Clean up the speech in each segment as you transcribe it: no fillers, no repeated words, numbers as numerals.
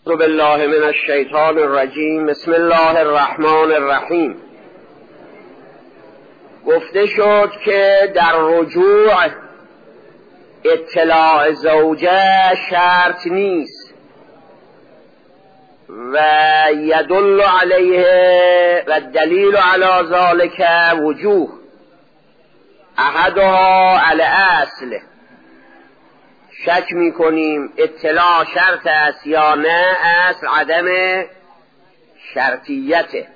اعوذ بالله من الشیطان الرجیم. بسم الله الرحمن الرحیم. گفته شد که در رجوع اطلاع زوجه شرط نیست و یدل علیه و دلیل علی ذلک وجوه احدها علی اصل. شک میکنیم اطلاع شرط است یا نه، اصل عدم شرطیته.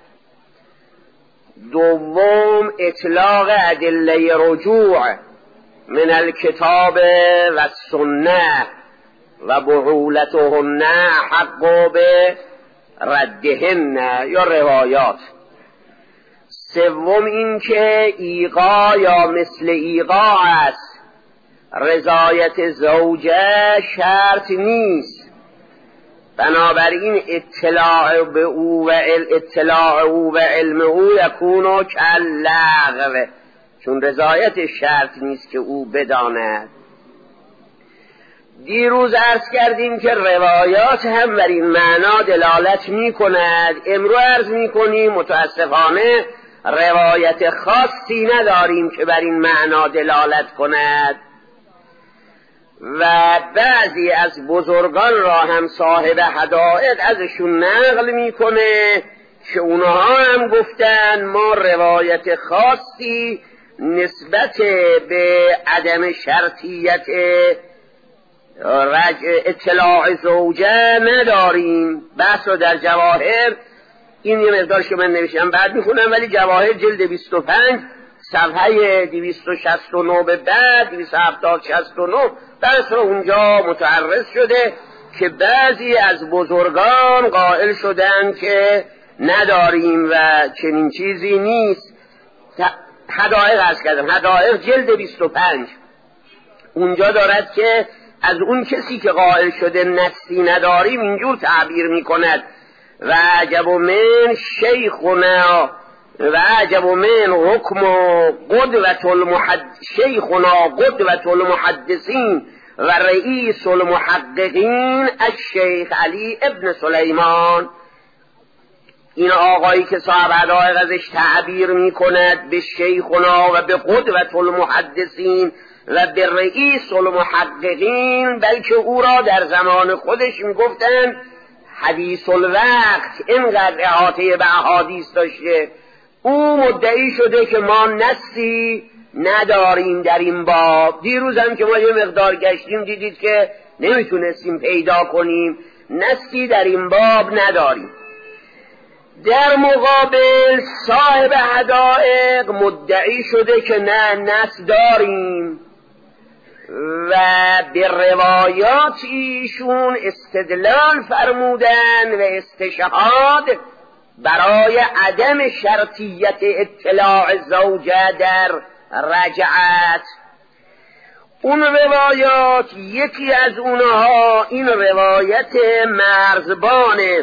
دوم اطلاق ادله رجوع من الکتاب و السنه و بعولتهن حق به ردهن یا روایات. سوم این که ایقا یا مثل ایقا است، رضایت زوجه شرط نیست، بنابراین اطلاع به او و اطلاع او و علم او یکونو کاللغو، چون رضایت شرط نیست که او بداند. دیروز عرض کردیم که روایات هم بر این معنا دلالت می کند. امروز عرض می کنیم متاسفانه روایت خاصی نداریم که بر این معنا دلالت کند و بعضی از بزرگان را هم صاحب حدائق ازشون نقل میکنه که اونها هم گفتن ما روایت خاصی نسبت به عدم شرطیت اطلاع زوجه نداریم. بحث رو در جواهر، این یه مقدار که من نوشتم بعد میخونم، ولی جواهر جلد 25 صفحه 269 به بعد 269 بحث رو اونجا متعرض شده که بعضی از بزرگان قائل شدن که نداریم و چنین چیزی نیست. حدائق عرض کردم، حدائق جلد 25 اونجا دارد که از اون کسی که قائل شده نصی نداریم اینجور تعبیر میکند: و عجب من شیخنا و عجب من حکم شیخنا قدوة المحدثین و رئیس المحققین الشیخ علی ابن سلیمان. این آقایی که صاحب حدائق ازش تعبیر می کند به شیخنا و به قدوة المحدثین و به رئیس المحققین، بلکه او را در زمان خودش می گفتن حدیث الوقت، اینقدر احاطه به احادیث داشته. او مدعی شده که ما نصی نداریم در این باب. دیروز هم که ما یه مقدار گشتیم دیدید که نمیتونستیم پیدا کنیم، نصی در این باب نداریم. در مقابل صاحب حدائق مدعی شده که نه، نص داریم و به روایات ایشون استدلال فرمودن و استشهاد برای عدم شرطیت اطلاع زوجه در رجعت. اون روایات، یکی از اونها این روایت مرزبانه،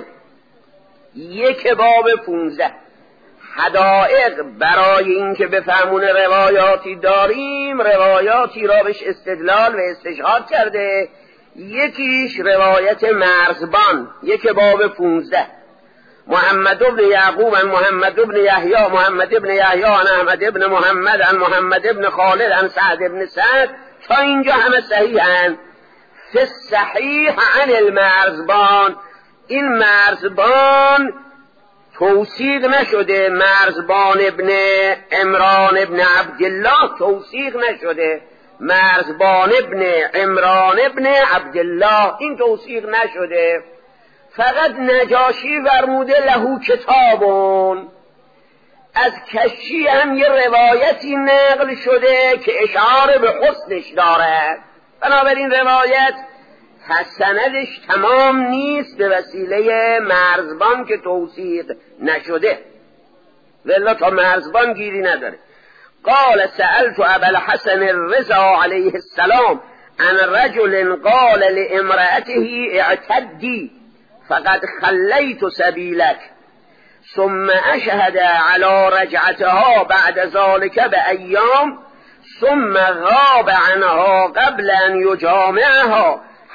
یک باب 15. حدائق برای این که بفهمون روایاتی داریم، روایاتی را بهش استدلال و استشهاد کرده. یکیش روایت مرزبان، یک باب 15. محمد ابن یعقوب عن محمد ابن یحیی، محمد ابن یحیی عن احمد ابن محمد عن محمد ابن خالد عن سعد ابن سعد، تا اینجا همه صحیحن. فی الصحیح عن المرزبان، این مرزبان توثیق نشده، مرزبان ابن عمران ابن عبدالله توثیق نشده، مرزبان ابن عمران ابن عبدالله این توثیق نشده. فقط نجاشی فرموده لهو کتابون. از کشی هم یه روایتی نقل شده که اشاره به حسنش دارد، بنابراین روایت سندش تمام نیست به وسیله مرزبان که توثیق نشده، ولی تا مرزبان گیری نداره. قال سألت ابا الحسن الرضا علیه السلام عن رجل قال لامرأته اعتدی فقد خلیت سبیلک ثم اشهد على رجعتها بعد ذلك بأيام ثم غاب عنها قبل ان یجامعها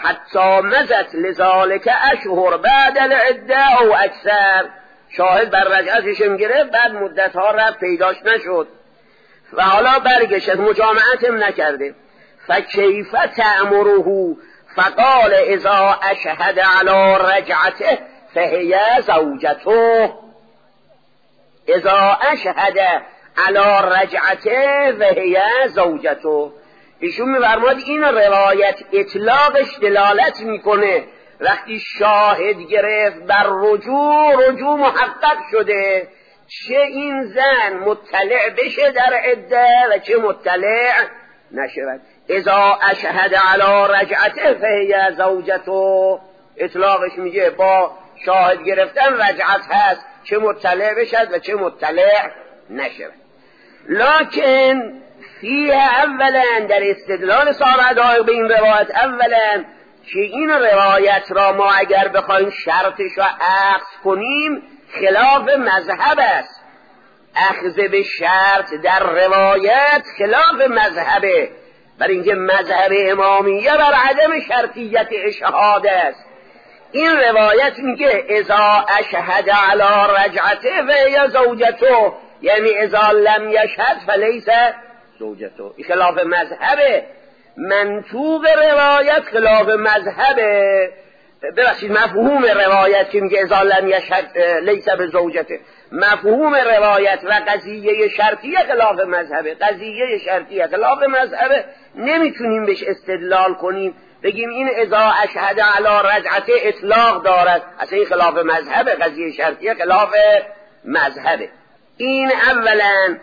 حتی مزت لذالک اشهر بعد العده او اکثر. شاهد بر رجعتشم گرفت، بعد مدت ها رفت پیداش نشد و حالا برگشت، مجامعتم نکرده. فکیف تأمره؟ فقال اذا اشهد علی رجعته فهی زوجته. اذا اشهد علی رجعته فهی زوجته. ایشون می‌فرماد این روایت اطلاقش دلالت میکنه وقتی شاهد گرفت بر رجوع محقق شده، چه این زن مطلع بشه در عده و چه مطلع نشود. اذا اشهد علی رجعته فهی زوجته، اطلاقش میگه با شاهد گرفتن رجعت هست، چه مطلع بشد و چه مطلع نشود. لکن فیه اولا، در استدلال صاحب دقایق به این روایت، اولا که این روایت را ما اگر بخوایم شرطش را اخذ کنیم خلاف مذهب است. اخذ به شرط در روایت خلاف مذهبه، برای اینکه مذهب امامیه بر عدم شرطیت اشهاد است. این روایت میگه اذا اشهد علی رجعته و زوجته، یعنی اذا لم یشهد فلیس زوجته. این خلاف مذهبه، منطوق روایت خلاف مذهبه. ببخشید مفهوم روایت که میگه اذا لم یشهد لیس بزوجته، مفهوم روایت و قضیه شرطیه خلاف مذهبه. قضیه شرطیه خلاف مذهبه، نمیتونیم بهش استدلال کنیم بگیم این اذا اشهد علی رجعته اطلاق دارد، اصلا این خلاف مذهبه. قضیه شرطیه خلاف مذهبه. این اولا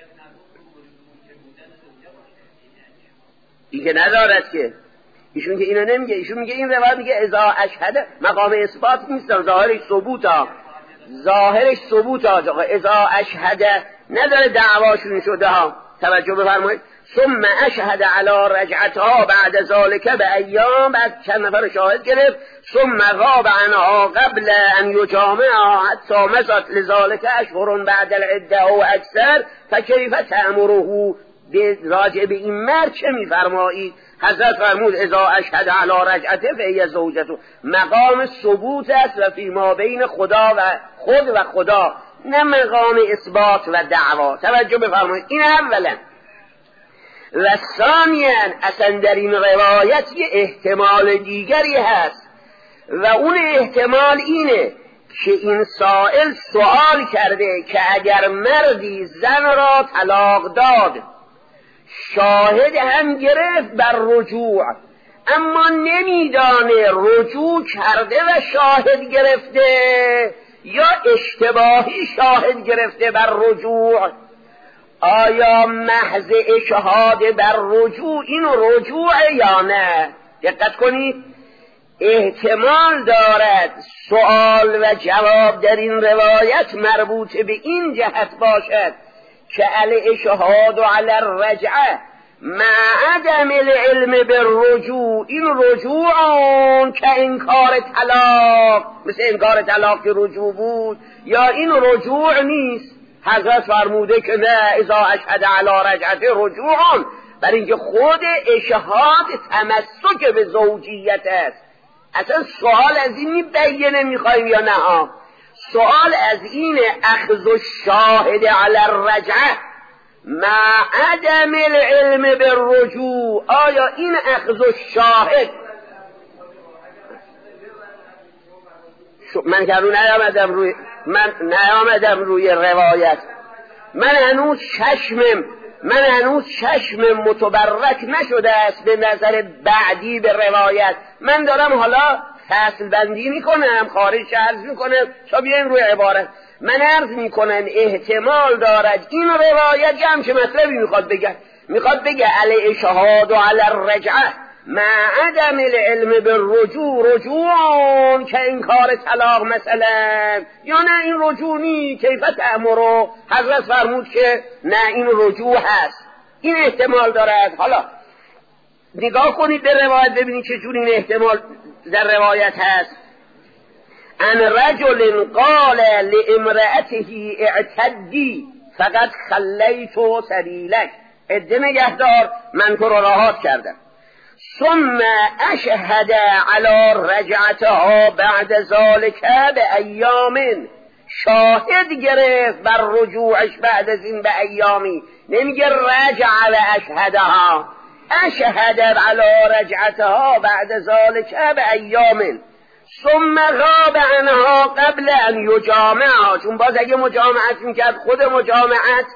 این که ندارد که ایشون که اینو نمیگه، ایشون میگه این روایت میگه اذا اشهد، مقام اثبات نیست، ظاهرش ثبوتا، ظاهرش ثبوتا. اذا اشهد نداره دعواشون شده ها. توجه بفرمایید. ثم اشهد علی رجعتها بعد ذالک بایام، بعد چند نفر شاهد گرفت. ثم غاب عنها قبل ان یجامعها حتی مضت لذالک اشهر بعد العده او اکثر فکیف تأمره؟ راجع به این مرد چه میفرمایید؟ حضرت فرمود اذا اشهد علی رجعته فهی زوجته، مقام ثبوت است و فی ما بین خدا و خود و خدا، نه مقام اثبات و دعوا. توجه بفرمایید. این اولا. و ثانیا اصلا در این روایت یه احتمال دیگری هست و اون احتمال اینه که این سائل سوال کرده که اگر مردی زن را طلاق داد، شاهد هم گرفت بر رجوع، اما نمیدانه رجوع کرده و شاهد گرفته یا اشتباهی شاهد گرفته بر رجوع، آیا محض اشهاد بر رجوع این رجوع یا نه؟ دقت کنید، احتمال دارد سوال و جواب در این روایت مربوط به این جهت باشد که الاشهاد علی الرجعه مع عدم العلم بالرجوع، این رجوع که انکار طلاق، مثل انکار طلاق که رجوع بود، یا این رجوع نیست. حضرت فرموده که نه، اذا اشهد علی رجعته رجوع، برای اینکه خود اشهاد تمسک به زوجیت است. اصلا سوال از این بیانه میخوایم یا نه؟ سوال از این اخذ الشاهد علی الرجعه مع عدم العلم بالرجوع، آیا این اخذ الشاهد، من که نیامدم روی روایت، من هنوز چشمم متبرک نشده است به نظر بعدی به روایت. من دارم حالا فصل بندی میکنم، خارج عرض میکنم تا بیایم روی عبارت. من عرض میکنم احتمال دارد این روایت هم چه مطلبی میخواد بگه علی اشهاد و علی الرجعه مع عدم العلم بالرجوع، رجوع که انکار طلاق مثلا، یا نه این رجوع نی کیف تأمره؟ حضرت فرمود که نه، این رجوع هست. این احتمال دارد. حالا نگاه کنید به روایت ببینید چه جور این احتمال در روایت هست. ان رجل قال لامرأته اعتدی فقط خلیت سبیلک، عده نگهدار، من تو رو راحت کردم. ثم اشهد علی رجعتها بعد ذلك بایام، شاهد گرفت بر رجوعش بعد از این به ایامی. نمیگه رجع و اشهدها، اشهد علی رجعتها بعد ذلك بایام ثم غاب عنها قبل ان یجامعها، چون باز اگه مجامعت میکرد خود مجامعت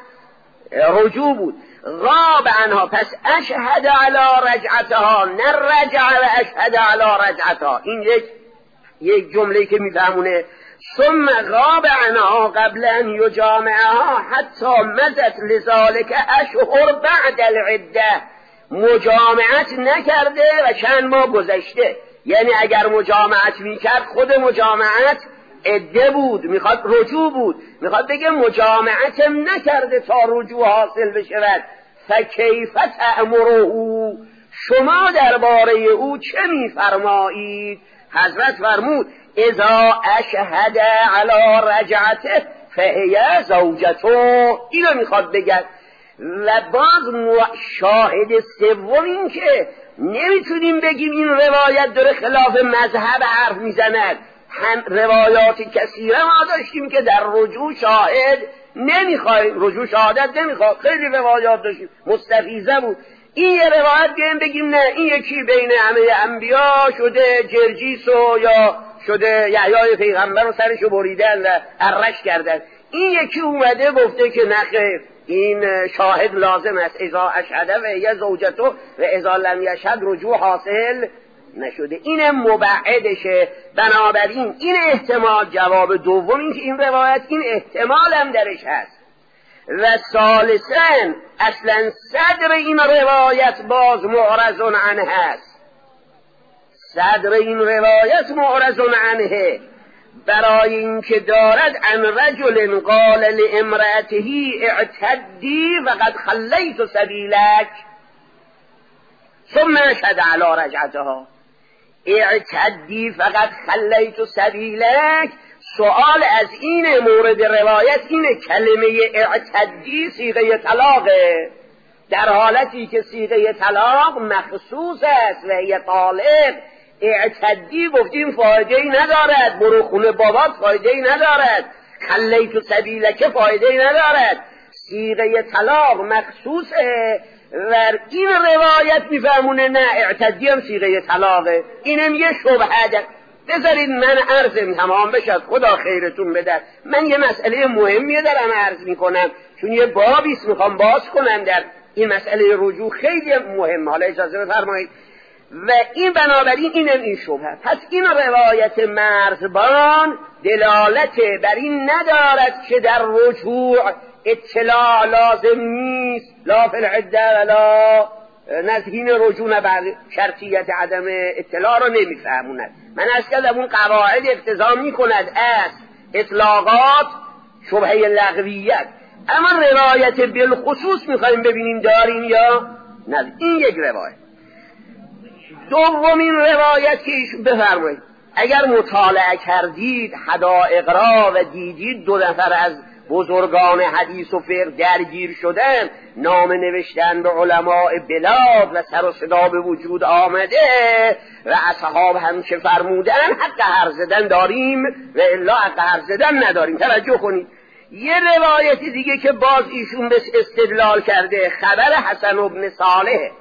رجوع بود. غاب عنها، پس اشهد علی رجعتها، نه رجع و اشهد علی رجعتها. این یک جمله که میفهمونه. ثم غاب عنها قبل ان یجامعها حتی مضت لذلك اشهر بعد العده، مجامعت نکرده و چند ماه گذشته. یعنی اگر مجامعت میکرد خود مجامعت عده بود، میخواد رجوع بود، میخواد بگه مجامعتم نکرده تا رجوع حاصل بشود. فکیف تأمره، شما درباره او چه میفرمایید؟ حضرت فرمود اذا اشهد علی رجعته فهی زوجته. اینو میخواد بگه. و باز شاهد سوم این که نمیتونیم بگیم این روایت داره خلاف مذهب حرف میزند. هم روایات کثیره ما داشتیم که در رجوع شاهد نمیخوایم، رجوع شهادت نمیخواد، خیلی روایات داشتیم مستفیضه بود. این یه روایت بیایم بگیم نه این یکی بین همه انبیا شده جرجیس و یا شده یحیای پیغمبر و سرشو بریدن و ارش کردن. این یکی اومده گفته که نخیر این شاهد لازم است، اذا اشهده و یه زوجتو و اذا لم یشهد رجوع حاصل نشده. این مبعدشه. بنابراین این احتمال، جواب دوم این که این روایت این احتمال هم درش هست. و ثالثاً اصلا صدر این روایت باز معرض عنه هست. صدر این روایت معرض عنه، برای اینکه دارد عن رجل قال لامرأته اعتدی فقد خلیت سبیلک ثم اشهد علی رجعتها. اعتدی فقد خلیت سبیلک، سؤال از این مورد روایت اینه کلمه اعتدی صیغه طلاقه، در حالتی که صیغه طلاق مخصوص است و هی طالق. اعتدی گفتیم فایده ای ندارد، برو خونه بابات فایده ای ندارد، خلیت سبیلک فایده ای ندارد. صیغه طلاق مخصوصه و این روایت میفهمونه نه اعتدی هم صیغه طلاقه. اینم یه شبهه. بذارید من عرضم تمام بشد، خدا خیرتون بده. من یه مسئله مهمی دارم عرض میکنم، چون یه بابیست میخوام باز کنم در این مسئله رجوع، خیلی مهم. حالا اجازه بفرمایید. و این بنابراین اینم این شبهه. پس این روایت مرزبان دلالت بر این ندارد که در رجوع اطلاع لازم نیست، لا فی العده ولا نزدین رجوع بعد شرطیت عدم اطلاع رو نمیفهموند. من از کردم اون قواعد اقتضا میکند از اطلاقات شبهه لغویت. اما روایت بالخصوص میخوایم ببینیم داریم یا نه. این یک روایت. دومین روایت که ایشون بفرمایید اگر مطالعه کردید حدائق را و دیدید دو نفر از بزرگان حدیث و فقه درگیر شدن، نام نوشتن به علماء بلاد و سر و صدا به وجود آمده و اصحاب هم چه فرمودن، حق حرف زدن داریم و الا حق حرف زدن نداریم. توجه کنید. یه روایت دیگه که باز ایشون به استدلال کرده، خبر حسن بن صالح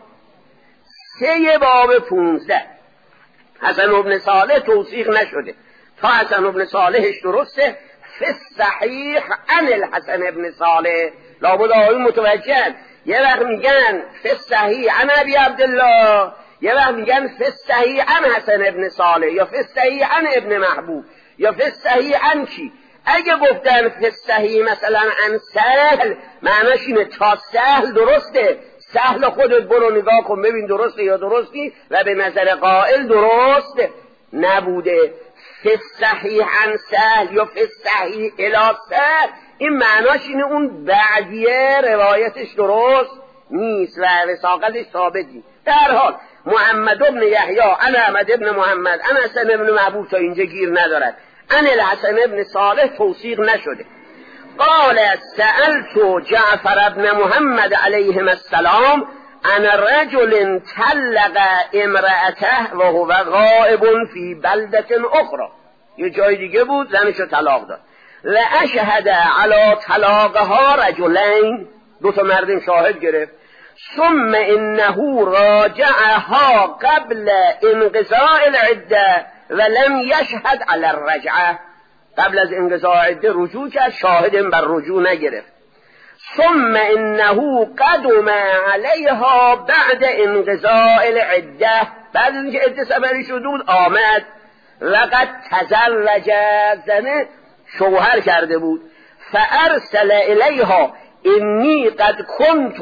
3 باب 15. حسن بن صالح توثیق نشده، تا حسن بن صالحش درسته. فی الصحیح عن الحسن ابن صالح، لابد آقایون متوجهن. یه وقت میگن فی الصحیح عن ابی عبدالله، یه وقت میگن فی الصحیح عن حسن ابن صالح، یا فی الصحیح عن ابن محبوب، یا فی الصحیح عن کی. اگه گفتن فی الصحیح مثلا عن سهل، معناش اینه تا سهل درسته، سهل خودت برو نگاه کن ببین درسته یا درستی، و به نظر قائل درست نبوده. فی الصحیح عن سهل یا فی الصحیح الی سهل، این معناش اینه اون بعدیه روایتش درست نیست و وثاقتش ثابت نیست. در حال محمد ابن یحیی عن احمد ابن محمد عن حسن ابن محبوب تا اینجا گیر ندارد. عن الحسن ابن صالح توثیق نشده. قال سألت جعفر ابن محمد علیهم السلام ان رجل طلق امرأته و هو غائب فی بلدة اخرى، یه جای دیگه بود زنشو طلاق داد. لاشهد علی طلاقها رجلین، دو تا مرد شاهد گرفت. ثم انه راجعها قبل انقضاء العده ولم یشهد علی الرجعه، قبل از انقضاء عده رجوع کرد، شاهد بر رجوع نگرفت. ثم انه قدم علیها بعد انقضاء العده، بعد از اینکه عده سپری شده بود آمد. لقد تزوج، زنه شوهر کرده بود. فارسل الیها انی قد کنت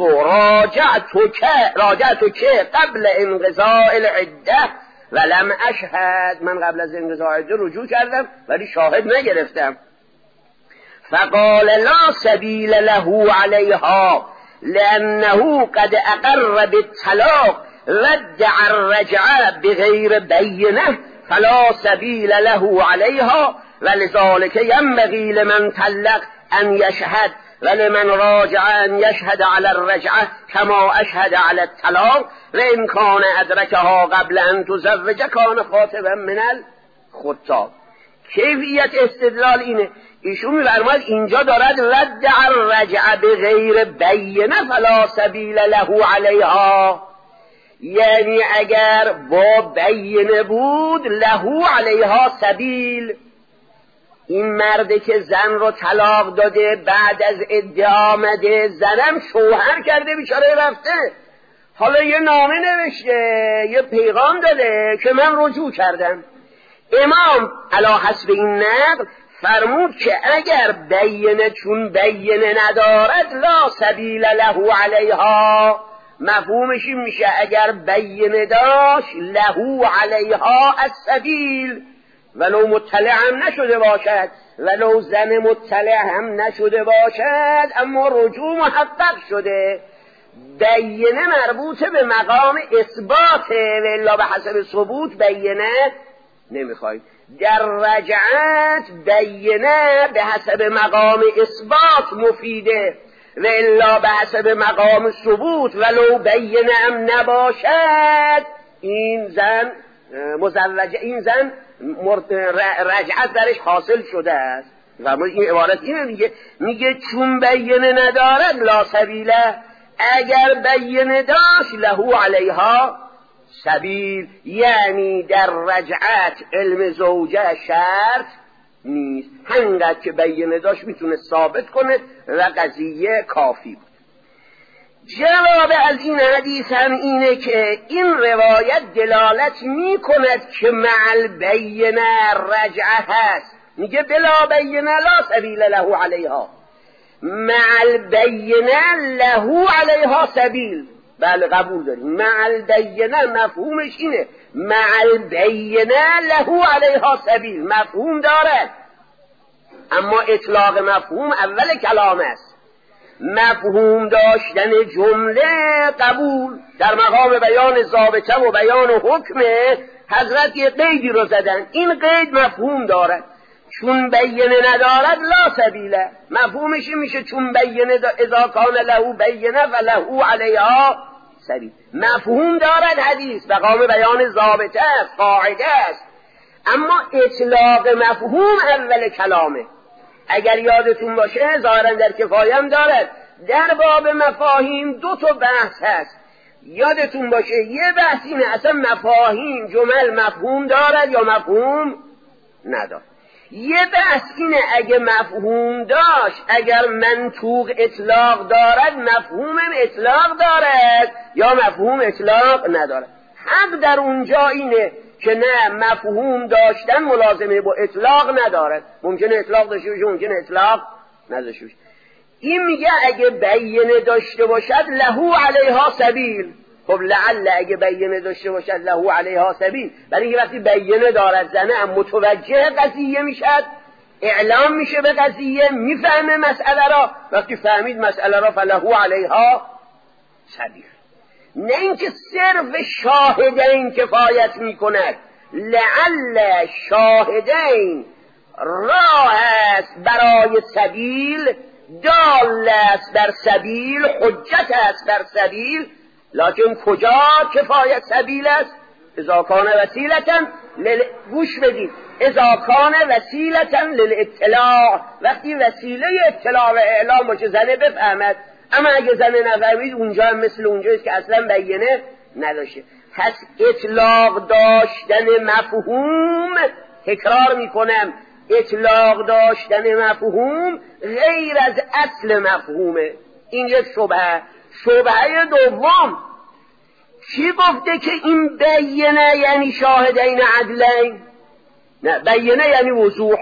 راجعتک قبل انقضاء العده ولم اشهد، من قبل از انقضاء عده رجوع کردم ولی شاهد نگرفتم. فقال لا سبیل له علیها لانه قد اقر بالطلاق ودع الرجعه بغیر بینه فلا سبیل له علیها ولذلك ينبغي لمن طلق ان يشهد ولمن راجع ان يشهد على الرجعه كما اشهد على الطلاق وان كان ادركها قبل ان تزوج كان خاطبا من الخطاب. کیفیت استدلال اینه، ایشون می‌فرماید اینجا دارد ودع الرجعه بغیر بینه فلا سبیل له علیها، یعنی اگر با بینه بود له علیها سبیل. این مرده که زن رو طلاق داده بعد از عده آمده، زنم شوهر کرده بیچاره رفته، حالا یه نامه نوشته یه پیغام داده که من رجوع کردم. امام علی حسب این نقل فرمود که اگر بینه، چون بینه ندارد لا سبیل له علیها، مفهومش این میشه اگر بینه داشت له علیها السبیل، ولو مطلع هم نشده باشد، ولو زن مطلع هم نشده باشد اما رجوع محقق شده. بینه مربوطه به مقام اثباته و الا به حسب ثبوت بینه نمیخواید. در رجعت بینه به حسب مقام اثبات مفیده و الا به حسب مقام ثبوت ولو بینه هم نباشد این زن مزوجه، این زن رجعت درش حاصل شده است. و این عبارت اینه میگه چون بینه ندارد لا سبیله، اگر بینه داشت له علیها سبیل، یعنی در رجعت علم زوجه شرط نیست، همینقدر که بینه داشت میتونه ثابت کنه و قضیه کافی بود. جواب از این حدیث هم اینه که این روایت دلالت می کند که مع البینه رجعه هست، میگه بلا بینه لا سبیل له علیها، مع البینه له علیها سبیل. بله قبول داریم، مع البینه مفهومش اینه، مع البینه له علیها سبیل مفهوم دارد، اما اطلاق مفهوم اول کلام است. مفهوم داشتن جمله قبول، در مقام بیان ضابطه و بیان حکم حضرت یه قیدی رو زدن، این قید مفهوم دارد. چون بینه ندارد لا سبیله، مفهومش میشه چون بینه اذا کان له بینه و له علیها سبیل. مفهوم دارد حدیث، مقام بیان ضابطه است، قاعده است، اما اطلاق مفهوم اول کلامه. اگر یادتون باشه ظاهرا در کفایه هم دارد، در باب مفاهیم دو تا بحث هست. یادتون باشه یه بحث اینه اصلا مفاهیم جمل مفهوم دارد یا مفهوم ندارد. یه بحث اینه اگه مفهوم داشت، اگر منطوق اطلاق دارد مفهوم اطلاق دارد یا مفهوم اطلاق ندارد. حق در اونجا اینه که نه، مفهوم داشتن ملازمه با اطلاق ندارد، ممکنه اطلاق داشته باشه ممکنه اطلاق نداشته باشه. این میگه اگه بینه داشته باشد له علیها سبیل. خب لعل اگه بینه داشته باشد له علیها سبیل، برای اینکه وقتی بینه دارد زنه هم متوجه قضیه میشد، اعلام میشه به قضیه، میفهمه مسئله را، وقتی فهمید مسئله را فله علیها سبیل. نه اینکه صرف شاهدین کفایت میکند، لعل شاهدین راه است برای سبیل، دال است بر سبیل، حجت است بر سبیل، لکن کجا کفایت سبیل است؟ اذا کان وسیلةً گوش بدید، اذا کان وسیلةً للاطلاع، وقتی وسیله اطلاع و اعلام باشه زنه بفهمد. اما اگه زنه نفهمید اونجا هم مثل اونجاییست که اصلا بیانه نداشته. پس اطلاق داشتن مفهوم، تکرار میکنم، اطلاق داشتن مفهوم غیر از اصل مفهومه. این یک شبهه. شبهه دوم، چی گفته که این بیانه یعنی شاهدین عدلین؟ نه، بیانه یعنی وضوح.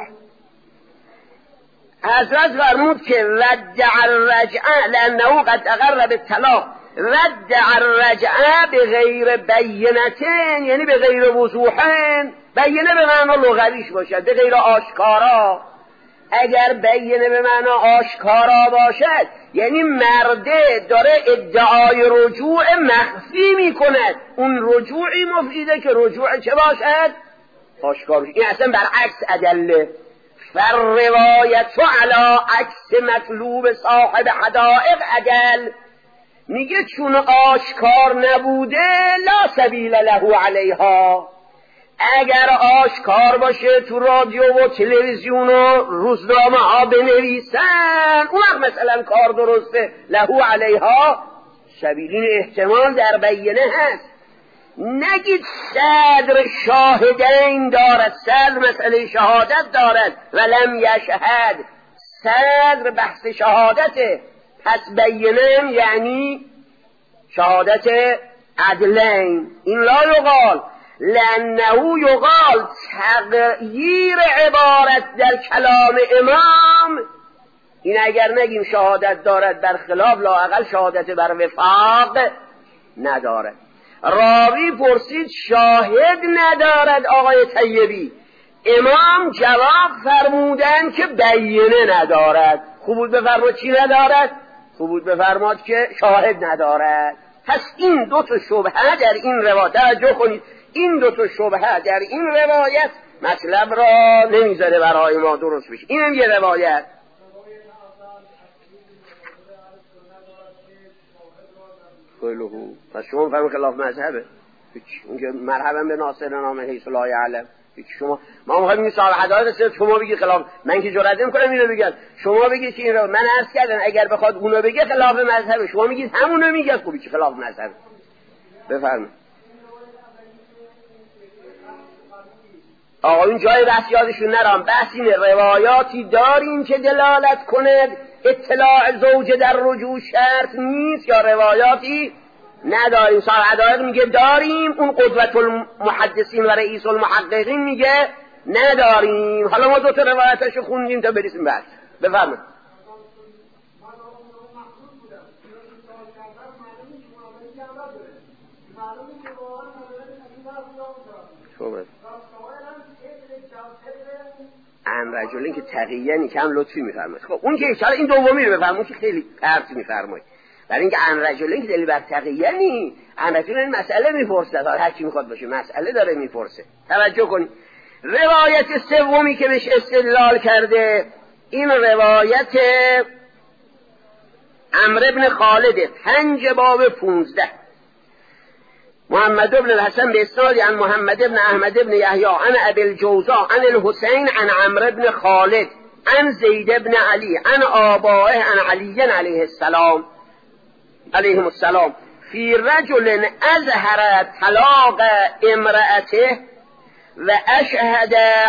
حضرت فرمود که ردع الرجعه لانه قد اقر بالطلاق، ردع الرجعه بغیر بینتین یعنی به غیر وضوحین. بیانه به معنی لغویش باشد، به غیر آشکارا. اگر بیانه به معنی آشکارا باشد یعنی مرده داره ادعای رجوع مخفی میکند، اون رجوعی مفیده که رجوع چه باشد؟ آشکار. این اصلا برعکس ادله. فالروایت علی عکس مطلوب صاحب حدائق ادل. میگه چون آشکار نبوده لا سبیل له علیها. اگر آشکار باشه تو رادیو و تلویزیون و روزنامه ها بنویسن اون وقت مثلا کار درسته، له علیها سبیلین احتمال در بیانه هست. نگید صدر شاهدین دارد، صدر مسئله شهادت دارد ولم یشهد، صدر بحث شهادته، پس بیانه یعنی شهادت عدلین. این لا یقال لانه یقال تغییر عبارت در کلام امام. این اگر نگیم شهادت دارد برخلاف، لااقل شهادت بر وفاق ندارد. راوی پرسید شاهد ندارد آقای طیبی، امام جواب فرمودن که بیانه ندارد. خوب بود بفرماد چی ندارد؟ خوب بود بفرماد که شاهد ندارد. پس این دو تا شبهه در این روایت، توجه کنید، این دو تا شبهه در این روایت مطلب را نمیذاره برای ما درست بشه. اینم یه روایت. خیلهو پس شما فرمون خلاف مذهبه. اون که مرحبا به ناصر نام حیث لا یعلم. شما ما میخوایم این صاحب حدایق شما بگید خلاف، من که جرئت نمیکنم اینو بگم، شما بگید که این رو من عرض کردم اگر بخواد اونو بگه خلاف مذهبه، شما میگید همونو میگه، خوبی که خلاف مذهبه. بفرمایید آقایون، جای بحث یادشون نرم. بحث اینه روایاتی داریم که دلالت کند اطلاع زوجه در رجوع شرط نیست، یا روایاتی نداریم. صاحب حدایق میگه داریم، اون قدوت المحدثین و رئیس المحققین میگه نداریم. حالا ما دو تا روایتاشو خوندیم تا برسیم بحث. بفرمایید. ان رجلین که تقیین کم لطفی میفرمایید. خب اون که اشاره این دومی رو بفرمایید که خیلی پرت میفرمایید، برای اینکه ان رجلین که دلیل بر تقیینی، ان رجلین مسئله میپرسه، هر کی میخواد باشه مسئله داره میپرسه. توجه کنید. روایت سومی که بهش استدلال کرده این روایت عمرو بن خالد 5 باب 15. محمد بن الحسن بإسناد عن محمد بن احمد بن يحيى عن ابي الجوزاء عن الحسين عن عمرو بن خالد عن زيد بن علي عن آبائه عن علي عليه السلام عليهم السلام في رجل اظهر طلاق امرأته و اشهد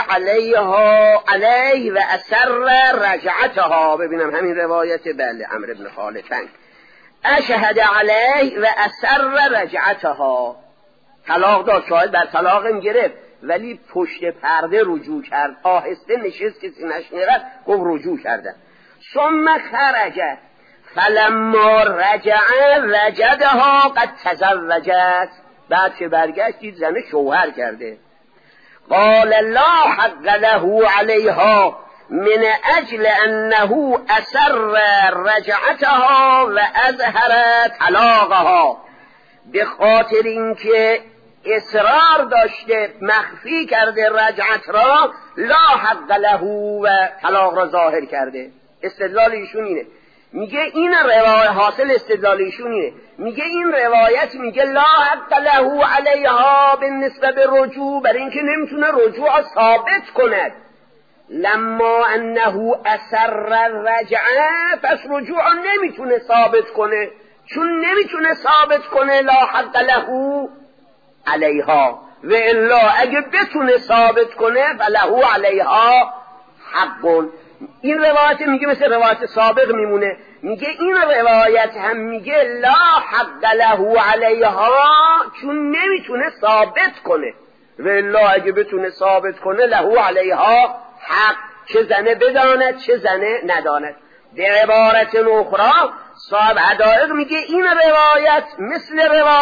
علیه و اسر رجعتها. ببینم همین روایت بله عمرو بن خالد اشهد علیه و اسر رجعتها، طلاق داد، شاهد بر طلاقم گرفت ولی پشت پرده رجوع کرد، آهسته نشست کسی نشنید، گفت رجوع کردن. ثم خرج فلما رجع وجدها قد تزوجت، بعد که برگشت دید زن شوهر کرده. قال لا حق له عليها من اجل انه اسر رجعتها و اظهر طلاقها، به خاطر اینکه اصرار داشته مخفی کرده رجعت را، لا حق له و طلاق را ظاهر کرده. استدلال ایشون اینه، میگه این روایت حاصل استدلال ایشون اینه، میگه این روایت میگه لا حق له علیها بالنسبه به رجوع، برای اینکه نمیتونه رجوع ثابت کند. لما انه اصر رجعه، پس رجوع نمیتونه ثابت کنه، چون نمیتونه ثابت کنه لا حق له علیها، و الا اگه بتونه ثابت کنه فله علیها حق. این روایت میگه مثل روایت سابق میمونه، میگه این روایت هم میگه لا حق له علیها، چون نمیتونه ثابت کنه، و الا اگه بتونه ثابت کنه له علیها حق، چه زنه بداند چه زنه نداند. به عبارت اخرى صاحب حدائق میگه این روایت مثل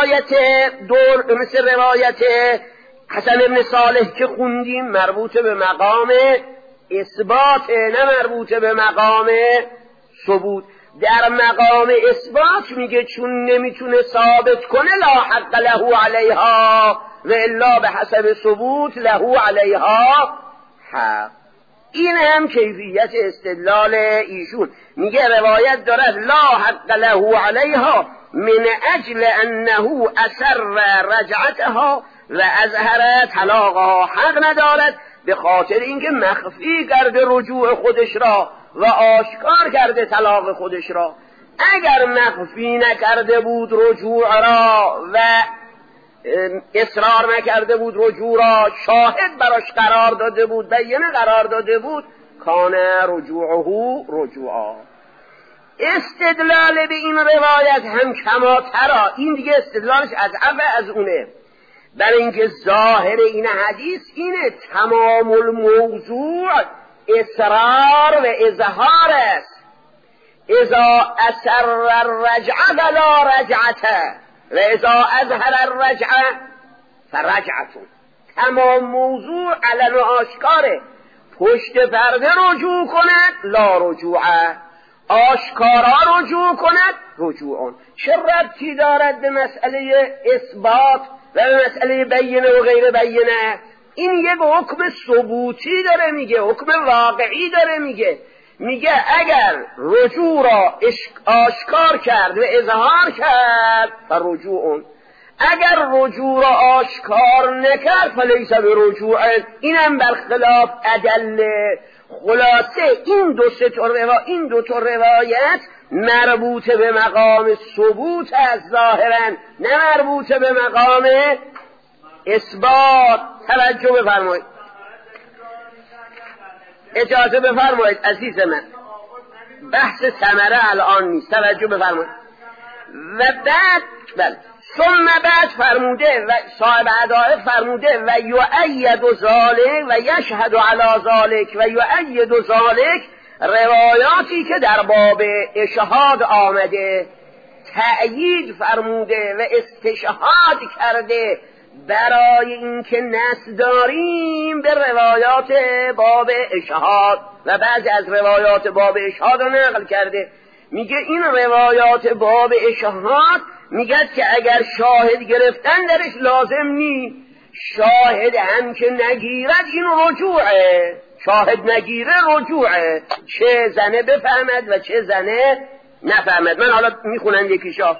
روایت حسن ابن صالح که خوندیم مربوط به مقام اثبات، نه مربوط به مقام ثبوت. در مقام اثبات میگه چون نمیتونه ثابت کنه لا حق له علیها، و الا به حسب ثبوت له علیها حق. این هم کیفیت استدلال ایشون. میگه روایت دارد لا حق له علیها من اجل انه اثر رجعتها و اظهر طلاقها، حق ندارد به خاطر اینکه مخفی کرده رجوع خودش را و آشکار کرده طلاق خودش را. اگر مخفی نکرده بود رجوع را و اصرار نکرده بود رجوع را، شاهد براش قرار داده بود، بینه قرار داده بود، کان رجوعه رجوعا. استدلال به این روایت هم کماترا، این دیگه استدلالش از اونه، برای اینکه ظاهر این حدیث اینه تمام الموضوع اصرار و اظهار است. اذا اصر الرجعه ولا رجعته و اذا اظهر الرجعه فرجعته. تمام موضوع علن و آشکاره، پشت پرده رجوع کند لا رجوعه، آشکارا رجوع کند رجوعون. چه ربطی دارد به مسئله اثبات و به مسئله بینه و غیر بینه؟ این یک حکم ثبوتی داره میگه، حکم واقعی داره میگه. میگه اگر رجوع را آشکار کرد و اظهار کرد فرجوعون، اگر رجوع را آشکار نکرد فلیس برجوع. اینم برخلاف ادله. خلاصه این دو تا روایت مربوط به مقام ثبوت از ظاهرا، نه مربوط به مقام اثبات. توجه بفرمایید، اجازه بفرمایید عزیز من، بحث ثمره الان نیست، توجه بفرمایید. و بعد ثم بعد فرموده و صاحب حدائق فرموده و یؤید ذالک و یشهد علی ذالک و یؤید ذالک، روایاتی که در باب اشهاد آمده تأیید فرموده و استشهاد کرده برای اینکه نص داریم به روایات باب اشهاد، و بعضی از روایات باب اشهاد رو نقل کرده. میگه این روایات باب اشهاد میگه که اگر شاهد گرفتن درش لازم نی، شاهد هم که نگیرد این رجوعه، شاهد نگیره رجوعه، چه زنه بفهمد و چه زنه نفهمد. من حالا میخونم یکیشا.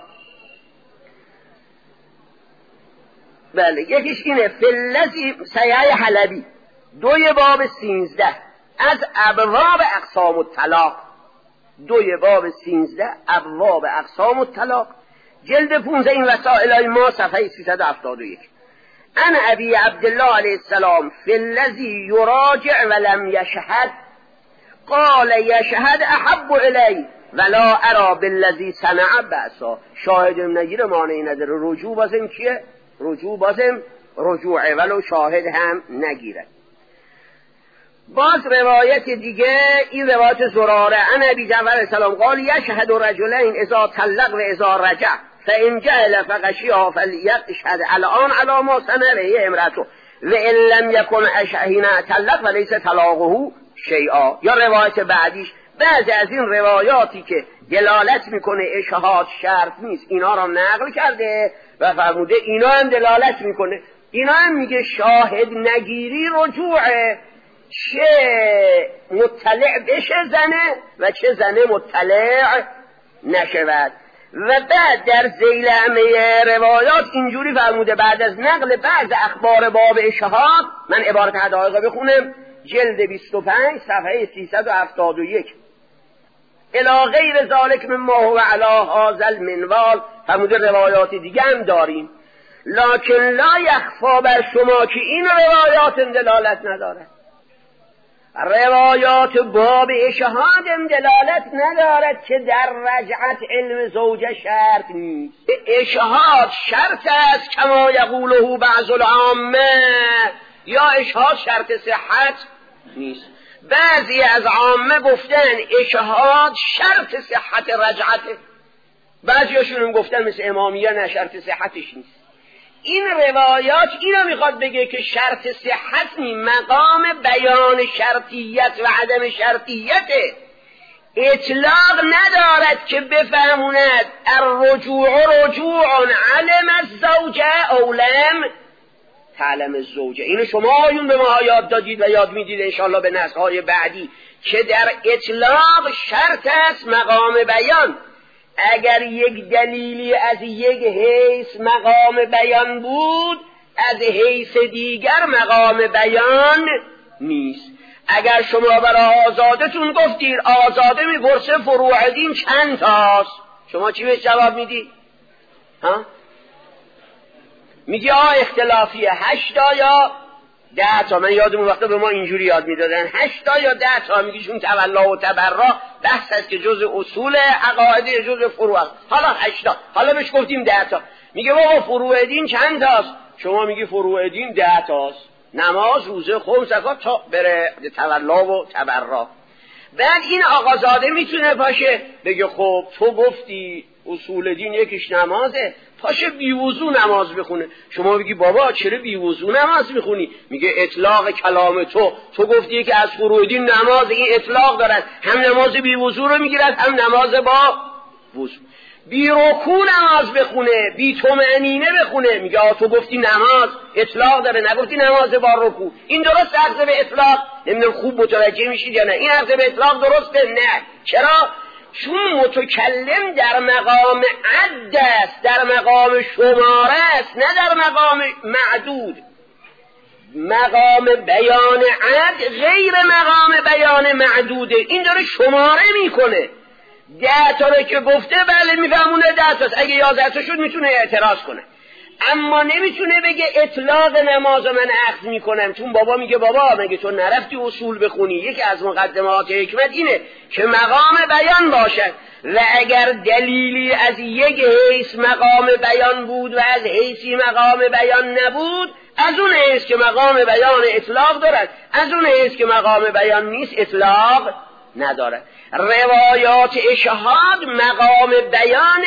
بله، یکیش اینه فلذی سیعه حلبی 2 باب 13 از ابواب اقسام الطلاق، 2 باب 13 ابواب اقسام الطلاق، جلد 15 این وسائل ما صفحه 371. انا ابی عبدالله علیه السلام فلذی یراجع ولم یشهد قال یشهد احب الی ولا ارى بالذی صنع بأسا. شاهدم نگیره مانعی نداره، رجوع بازم کیه؟ رجوع بازم رجوعه ولو شاهد هم نگیره. باز روایت دیگه، این روایت زراره ان ابی جعفر علیه السلام قال یشهد رجلین اذا طلق و اذا رجع فان جهل فغشیها فلیشهد الان علی ما صنع به امرأته و ان لم یکن اشهینا طلق فلیس طلاقه شیئا. یا روایت بعدیش، بعضی از این روایاتی که دلالت میکنه اشهاد شرط نیست اینا را نقل کرده و فرموده اینا هم دلالت میکنه، اینا هم میگه شاهد نگیری رجوعه، چه مطلع بشه زنه و چه زنه مطلع نشود. و بعد در ذیل همه روایات اینجوری فرموده، بعد از نقل بعض اخبار باب اشهاد، من عبارت حدائق بخونم، جلد 25 صفحه 371 الی غیر ذالک مما هو علی هذا المنوال، فرموده روایات دیگه هم داریم، لکن لا یخفا بر شما که این روایات دلالت نداره. روایات باب اشهاد دلالت ندارد که در رجعت علم زوجه شرط نیست. اشهاد شرط است کما یقوله بعض العامه، یا اشهاد شرط صحت نیست. بعضی از عامه گفتن اشهاد شرط صحت رجعته، بعضیاشون هم گفتن مثل امامیه نه شرط صحتش نیست. این روایات اینو میخواد بگه که شرط صحت نی، مقام بیان شرطیت و عدم شرطیته. اطلاق ندارد که بفهموند الرجوع رجوع علم الزوجه او لم تعلم الزوجه. اینو شما آیون به ما یاد دادید و یاد میدید انشاءالله به نسخ‌های بعدی که در اطلاق شرط است مقام بیان. اگر یک دلیلی از یک حیث مقام بیان بود، از حیث دیگر مقام بیان نیست. اگر شما برای آزادتون گفتید آزاده میپرسه فروع دین چند تاست، شما چی بهش جواب میدی؟ میگی اختلافیه 8 یا 10 تا. من یادم وقتا به ما اینجوری یاد میدادن 8 یا 10 تا. میگیشون تولا و تبرا بحث است که جز اصول عقاید جز فروع است. حالا 8 تا، حالا بهش گفتیم 10 تا. میگه بابا فروع دین چند تاست؟ شما میگی فروع دین 10 تاست، نماز، روزه، خمس، زکات تا بره تولا و تبرا. بعد این آقازاده میتونه باشه بگه خب تو گفتی اصول دین یکیش نمازه، پاشه بیوضو نماز بخونه. شما بگی بابا چرا بیوضو نماز میخونی؟ میگه اطلاق کلام تو گفتی که از فروع دین نماز این اطلاق دارد، هم نماز بیوضو رو میگیرد هم نماز با وضو. بی رکوع نماز بخونه، بی طمأنینه بخونه، میگه تو گفتی نماز اطلاق داره نگفتی نماز با رکوع. این درست اخذ به اطلاق؟ نمیدونم خوب متوجه میشید یا نه. این اخذ به اطلاق درسته؟ نه. چرا؟ چون متکلم در مقام عد است، در مقام شماره است، نه در مقام معدود. مقام بیان عد غیر مقام بیان معدوده. این داره شماره میکنه. 10 تا رو که گفته بله میفهمونه 10 تاست، اگه 11 تا شد میتونه اعتراض کنه، اما نمیتونه بگه اطلاق نماز من اخذ میکنم. چون بابا میگه بابا مگه تو نرفتی اصول بخونی؟ یکی از مقدمات حکمت اینه که مقام بیان باشد، و اگر دلیلی از یک حیث مقام بیان بود و از حیثی مقام بیان نبود، از اون حیث که مقام بیان اطلاق دارد، از اون حیث که مقام بیان نیست اطلاق نداره. روایات اشهاد مقام بیان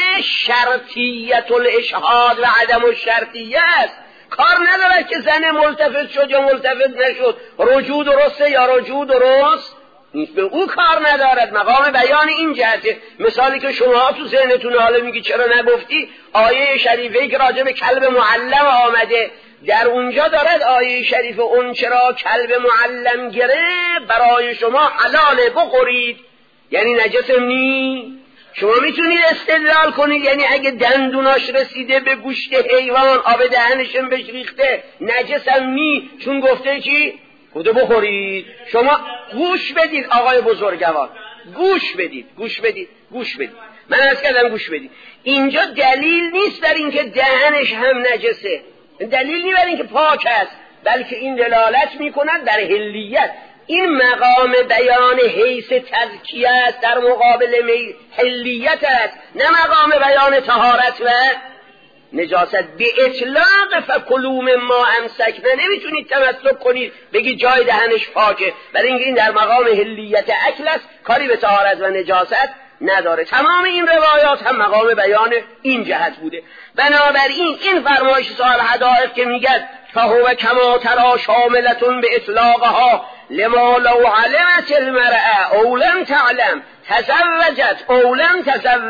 شرطیت الاشهاد و عدم الشرطیه است. کار نداره که زن ملتفت شد یا ملتفت نشد، رجوع درسته یا رجوع درست نیست، به او کار ندارد. مقام بیان این جهته. مثالی که شما تو ذهنتون حالا میگی چرا نگفتی، آیه شریفه‌ای که راجع به کلب معلم آمده، در اونجا دارد آیه شریف اون چرا کلب معلم گره برای شما حلاله بخورید، یعنی نجس نی. شما میتونید استدلال کنید یعنی اگه دندوناش رسیده به گوشت حیوان آب دهنشم بهش ریخته نجس نی، چون گفته چی؟ گفته بخورید. شما گوش بدید آقای بزرگوار، گوش بدید. من عرض کردم گوش بدید. اینجا دلیل نیست در این که دهنش هم نجسه، دلیل نیست بر این که پاک است، بلکه این دلالت میکند در حلیت. این مقام بیان حیث تزکیه است در مقابل حلیت است، نه مقام بیان طهارت و نجاست. به اطلاق فکلوا مما امسکنا نمیتونید تمسک کنید بگی جای دهنش پاکه، برای اینکه این در مقام حلیت اکل است، کاری به طهارت و نجاست نداره. تمام این روایات هم مقام بیان این جهت بوده. بنابراین این فرمایش صاحب حدائق که میگه فهو کما ترا شاملتون به اطلاقها لما لو علمت المرأة او لم تعلم تزوجت او لم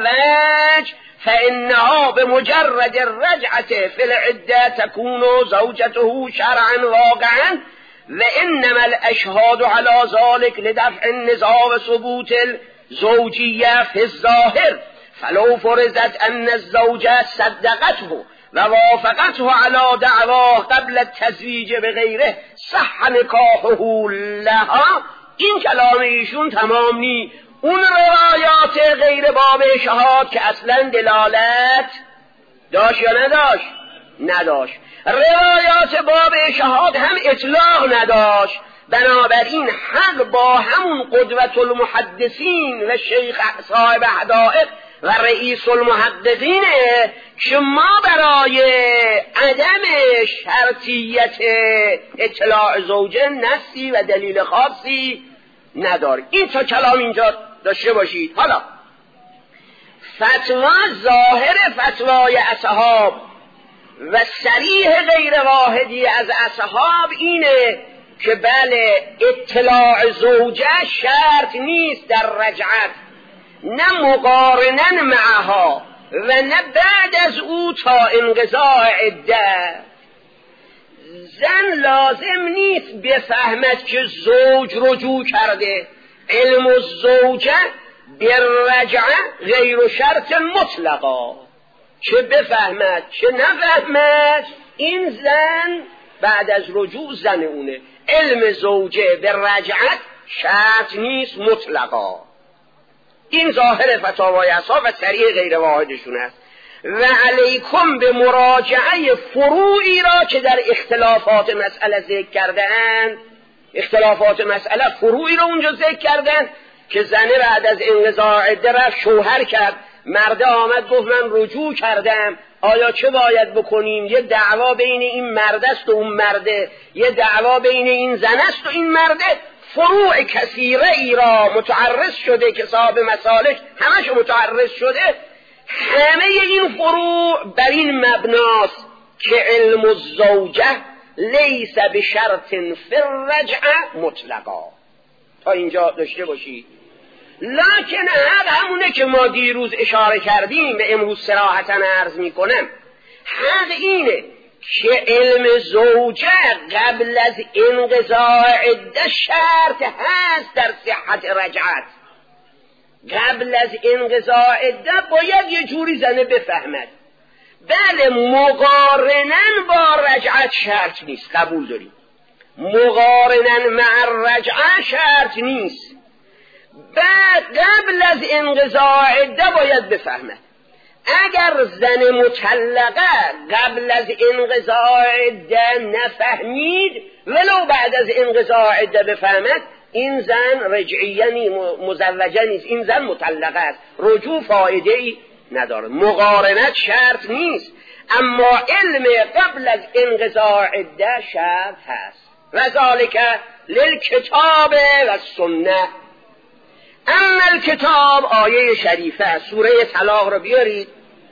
تزوج فإنها بمجرد الرجعة في العدة تكون زوجته شرعا واقعا وإنما الأشهاد على ذلك لدفع النزاع وثبوت الزوجية في الظاهر فلو فرضت ان الزوجه صدقته و وافقته علی دعواه قبل التزویج بغیره صح نکاحه لها. این کلام ایشون تمام نی. اون روایات غیر باب شهاد که اصلا دلالت داشت یا نداشت؟ نداشت. روایات باب شهاد هم اطلاق نداشت. بنابراین حق با همون قدوت المحدثین و شیخ صاحب حدائق و رئیس المحققینه که ما برای عدم شرطیت اطلاع زوجه نصی و دلیل خاصی نداره. این تا کلام اینجا داشته باشید. حالا فتوا، ظاهر فتوای اصحاب و صریح غیر واحدی از اصحاب اینه که بله اطلاع زوجه شرط نیست در رجعت، نه مقارنن معها و نه بعد از او تا انقضاء عده. زن لازم نیست بفهمد که زوج رجوع کرده. علم الزوجه بالرجعه غیر شرط مطلقا، چه بفهمد چه نفهمد این زن بعد از رجوع زن اونه. علم زوجه بالرجعت شرط نیست مطلقا. این ظاهر فتاوای اصحاب و صریح غیر واحدشون است. و علیکم به مراجعه فروعی را که در اختلافات مسئله ذکر کردن. اختلافات مسئله فروعی را اونجا ذکر کردن که زنه بعد از انقضاء عده رفت شوهر کرد، مرده آمد گفت من رجوع کردم، آیا چه باید بکنیم؟ یه دعوا بین این مرده است و اون مرده، یه دعوا بین این زن است و این مرده. فروع کثیره ای را متعرض شده که صاحب مسالک همش متعرض شده. همه این فروع بر این مبناست که علم الزوجه لیس بشرط فی الرجعه مطلقا. تا اینجا داشته باشید. لکن همونه که ما دیروز اشاره کردیم و امروز صراحتاً عرض میکنم، حق اینه که علم زوجه قبل از انقضاء عده شرط هست در صحت رجعت. قبل از انقضاء عده باید یه جوری زنه بفهمد. بله مقارنن با رجعت شرط نیست، قبول داریم. مقارنن مع رجعت شرط نیست. بعد قبل از انقضاء عده باید بفهمد. اگر زن مطلقه قبل از انقضاء عده نفهمید ولو بعد از انقضاء عده بفهمد، این زن رجعیه مزوجه نیست، این زن مطلقه است، رجوع فایده ای نداره. مقارنت شرط نیست، اما علم قبل از انقضاء عده شرط هست. و ذالک للکتاب و سنه. اما الکتاب آیه شریفه سوره طلاق رو بیارید.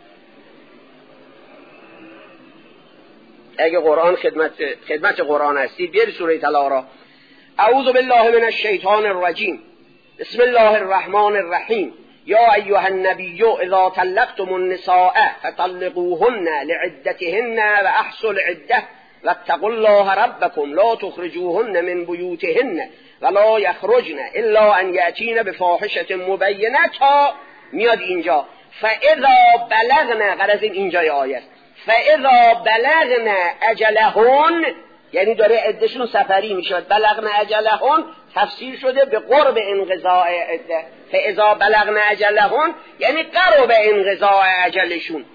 اگه قرآن خدمت قرآن هستید بیارید سوره طلاق را. اعوذ بالله من الشیطان الرجیم. بسم الله الرحمن الرحیم. یا ایها النبی اذا طلقتم النساء فطلقوهن لعدتهن و احصوا العده واتقوا الله ربكم لا تخرجوهن من بيوتهن ولا يخرجن الا ان يأتين بفاحشة مبينة. تا میاد اینجا فاذا بلغن، غرض اینجای آیه است، فاذا بلغن اجلهن، یعنی داره عدهشون سفری میشه. بلغن اجلهن تفسیر شده به قرب انقضاء عده. فاذا بلغن اجلهن یعنی قرب انقضاء اجلشون.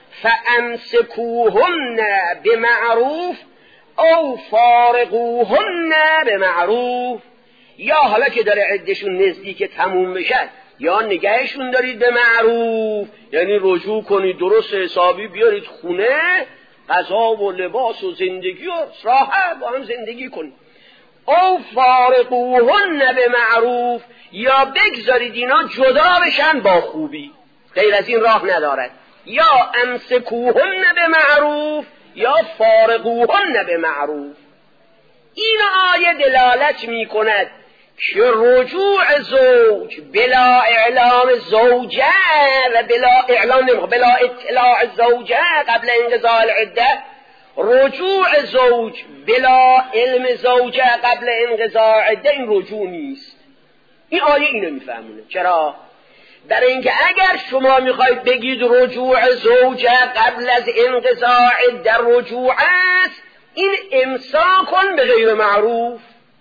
فامسکوهن بمعروف او فارقوهن بمعروف. یا حالا که داره عدهشون نزدیک تموم بشه، یا نگهشون دارید به معروف، یعنی رجوع کنید درست حسابی بیارید خونه، غذا و لباس و زندگی و راحت با هم زندگی کنید. او فارقوهن بمعروف، یا بگذارید اینا جدا بشن با خوبی، غیر از این راه ندارد. یا امسکوهن بمعروف یا فارقوهن بمعروف. این آیه دلالت می کند که رجوع زوج بلا اعلام زوجه و بلا اطلاع زوجه قبل انقضاء العده، رجوع زوج بلا علم زوجه قبل انقضاء عده، این رجوع نیست. این آیه اینو میفهمونه. چرا؟ برای اینکه اگر شما میخواید بگید رجوع زوجه قبل از انقضاء در رجوع است، این امساک به غیر معروف.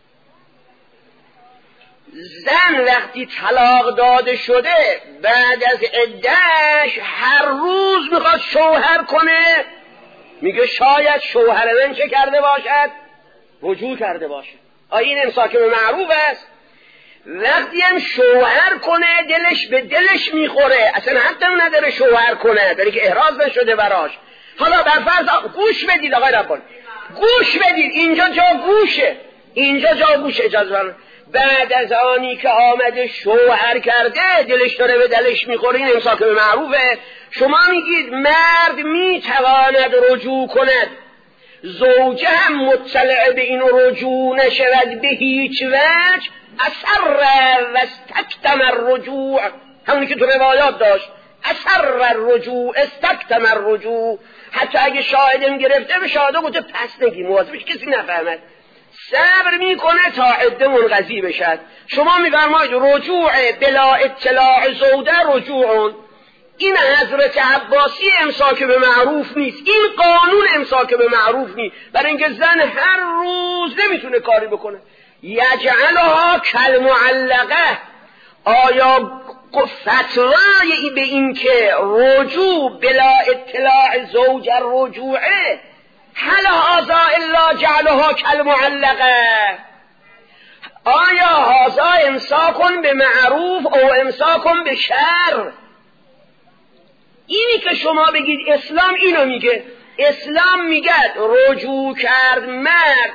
زن وقتی طلاق داده شده بعد از عده‌اش هر روز میخواد شوهر کنه، میگه شاید شوهر من چه کرده باشد؟ رجوع کرده باشد. آیا این امساک به معروف است؟ وقتی هم شوهر کنه دلش به دلش میخوره، اصلا حتی نداره شوهر کنه، برای که احراز نشده براش. حالا بر فرض گوش بدید آقای ربانی، گوش بدید، اینجا جا گوشه، اینجا جا گوشه. اجازه بدید بعد از آنی که آمده شوهر کرده دلش داره به دلش میخوره، این امساک به معروفه. شما میگید مرد میتواند رجوع کند، زوجه هم مطلع به این رجوع نشود به هیچ وجه، اثر و استکتم الرجوع، همونی که تو روایات داشت، اثر الرجوع استکتم الرجوع. حتی اگه شاهدم گرفته به شاهده گفته پس نگی، مواظبش کسی نفهمد، صبر میکنه تا عده منقضی بشد. شما میفرمایید رجوع بلا اطلاع زوجه رجوعون، این حضرت عباسی امساک به معروف نیست، این قانون امساک به معروف نیست، برای اینکه زن هر روز نمیتونه کاری بکنه. یجعلها کالمعلقه، آیا فتوای به این که رجوع بلا اطلاع زوج رجوعه هل هذا الا جعلها کالمعلقه، آیا هذا امساک به معروف او امساک به شر؟ اینی که شما بگید اسلام اینو میگه، اسلام میگه رجوع کرد مرد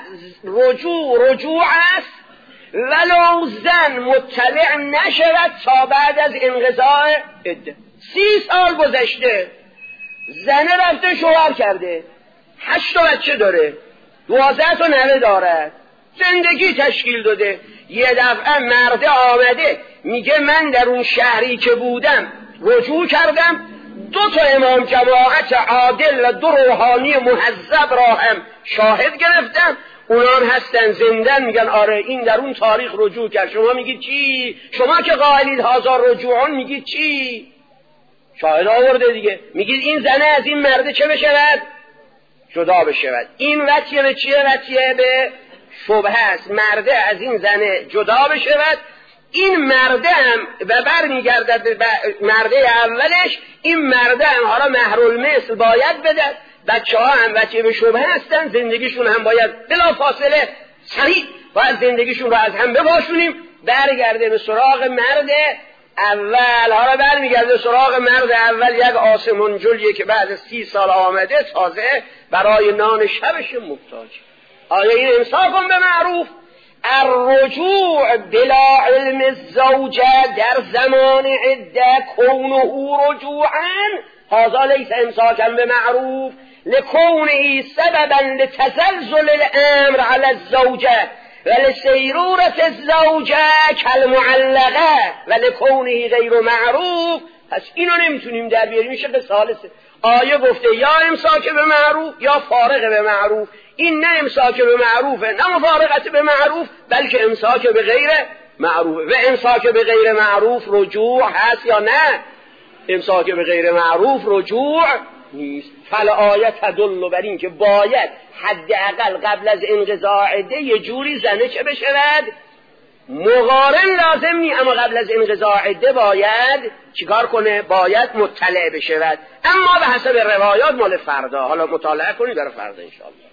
رجوع است ولو زن مطلع نشود تا بعد از انقضاء عده. 30 سال گذشته، زنه رفته شوهر کرده، 8 تا بچه داره، 12 تا نوه داره، زندگی تشکیل داده. یه دفعه مرده آمده میگه من در اون شهری که بودم رجوع کردم، 2 تا امام جماعت عادل و 2 روحانی مهذب را هم شاهد گرفتم، اونان هستن زندن، میگن آره این در اون تاریخ رجوع کرد. شما میگید چی؟ شما که قائلید هزار رجوعون میگید چی؟ شاهد آورده دیگه، میگید این زنه از این مرده چه بشود؟ جدا بشود. این وصیه به چیه؟ وصیه به شبهه است، مرده از این زنه جدا بشود. این مرده هم و برمیگردد به مرده اولش، این مرده هم حالا مهرالمثل باید بدد، بچه ها هم وصیه به شبهه هستن، زندگیشون هم باید بلا فاصله سریع باید زندگیشون رو از هم بباشونیم، برگرده به سراغ مرد اول. حالا برمیگرده سراغ مرد اول، یک آسمون جلیه که بعد 30 سال آمده تازه برای نان شبش محتاج. آیا این امساک به معروف؟ الرجوع بلا علم الزوجه در زمان عده کونه رجوعا هذا لیس امساکا به معروف لکونه سببا لتزلزل الامر على الزوجه ولسیرورة الزوجه کالمعلقه ولکونه غیر معروف. پس اینو نمیتونیم در بیاریم، میشه به ثالثه. آیه گفته یا امساک به معروف یا فارغ به معروف، این نه امساک به معروفه نه مفارقت به معروف، بلکه امساک به غیر معروفه. و امساک به غیر معروف رجوع هست یا نه؟ امساک به غیر معروف رجوع نیست. فالآیه تدل بر این که باید حداقل قبل از انقضاء عده یه جوری زنه چه بشود؟ مقارن لازم نی، اما قبل از انقضاء عده باید چیکار کنه؟ باید مطلع بشود. اما به حسب روایات مال فردا، حالا مطالعه کنید برای فردا انشاءالله.